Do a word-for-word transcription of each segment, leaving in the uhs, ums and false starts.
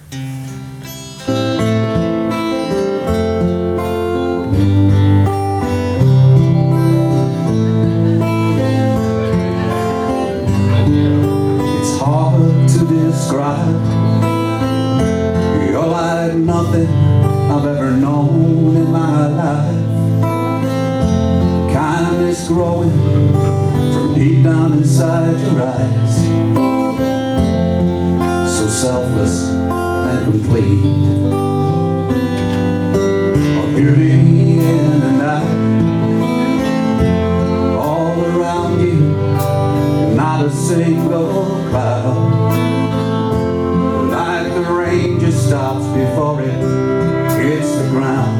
It's hard to describe. You're like nothing I've ever known in my life. Kindness growing from deep down inside your eyes. So selfless and complete. A beauty in the night. All around you, not a single cloud. Like the rain just stops before it hits the ground.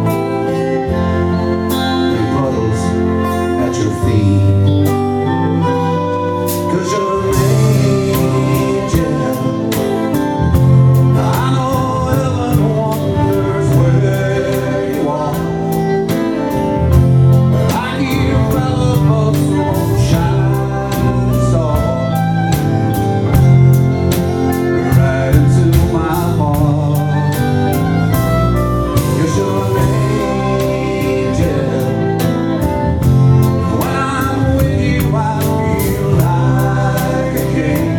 It puddles at your feet. 'Cause you're an angel. I know heaven wonders where you are. Like you fell above some shining star. Right into my heart. You're sure an angel. When I'm with you I feel like a king.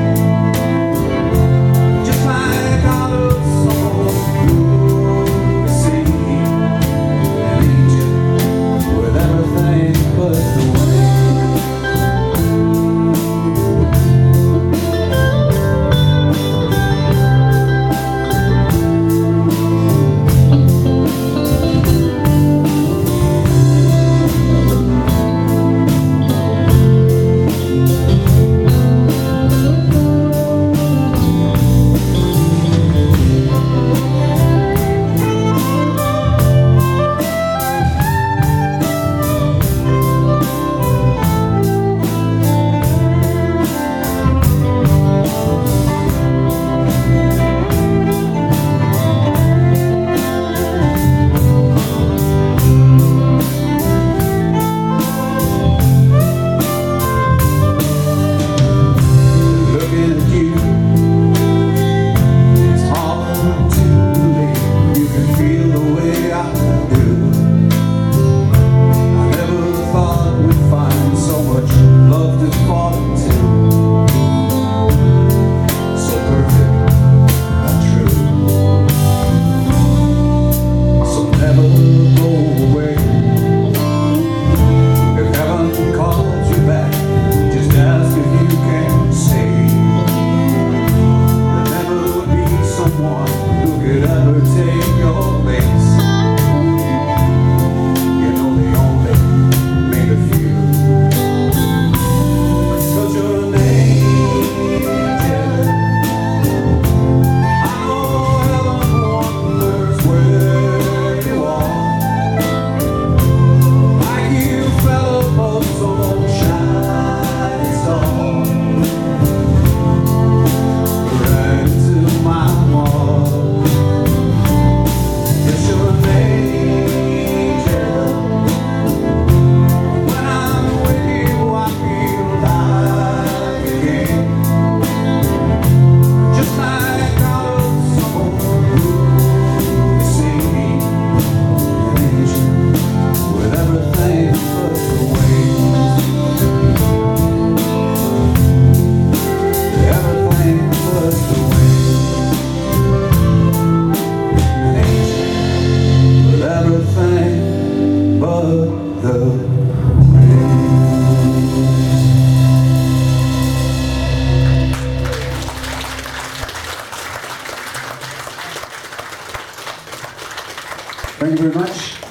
Just like out of some movie scene. An angel with everything but the wings. Looking at you, it's hard to believe you can feel the way I do. I never thought we'd find so much love to fall into. So perfect and true. So never go away. If heaven calls you back, just ask if you can stay. There'll never be someone who could ever take your place. You know they only made a few. 'Cause you're an angel. I know heaven wonders where you are. Like you fell above some shining star. Right into my heart. Yes, you're an angel. When I'm with you I feel like a king. Just like out of some movie scene. An angel with everything but the wings. Everything but the wings. An angel with everything but the wings. Thank you very much.